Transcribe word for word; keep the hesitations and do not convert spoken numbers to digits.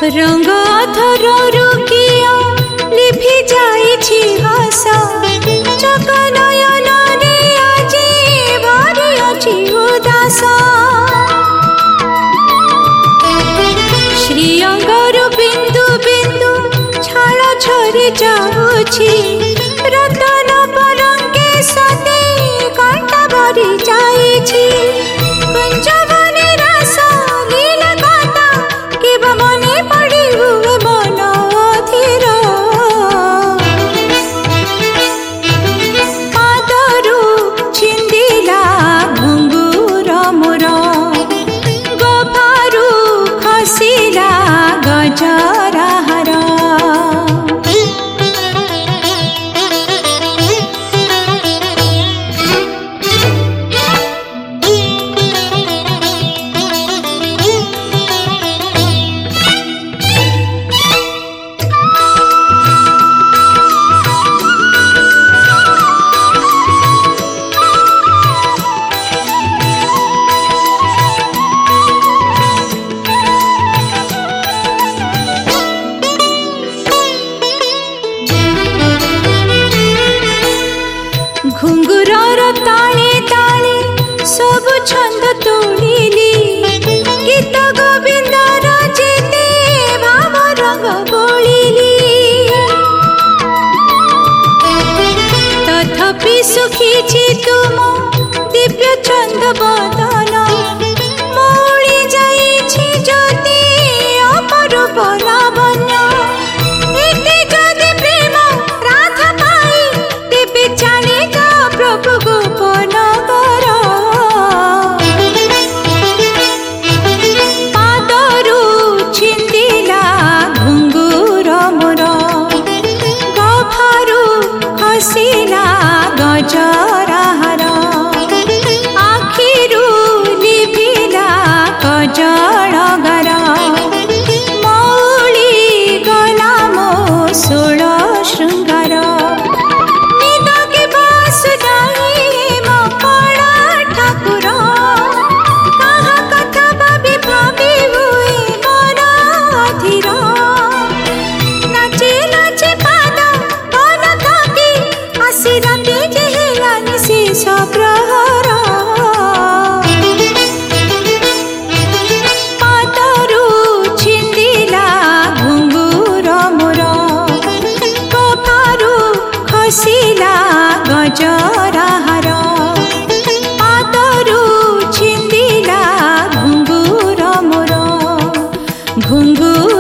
रंग अधरु किया लिभि जाइछि हस चक नयन रे आजी भरि अछि उदास श्री अंगरु बिंदु बिंदु छाल झरी जाउछि रतन परंगे सते कंठ भरि जाइछि कुंजवने रस लीला गाता केव मने पड़ी हुए मन अधीर पादरु छिंदिला घुंगुर मोर गोफारु खसिला गजरा हार घुंगुरर ताले ताले सब छंद तोड़िली गीत गोविंदर जेते भाव रंग बोलिली तथापि सुखीछि तुम दिव्य छंद बदन मौली जाइछि ज्योति अपरूप लावण्य एते जदि प्रेम राधा पाई तेबे जाने प्रभु गोपन कर पादरु छिंदिला घुंगुर मोर गोफारु खसिला गजरा हार आखिरु लिभिला कजल गार मौली गला मो षोल श्रृंगार पादरु छिंदिला घुंगुर मोर गोफारु खसिला गजरा हार पादरु छिंदिला घुंगुर मोर घुंगुर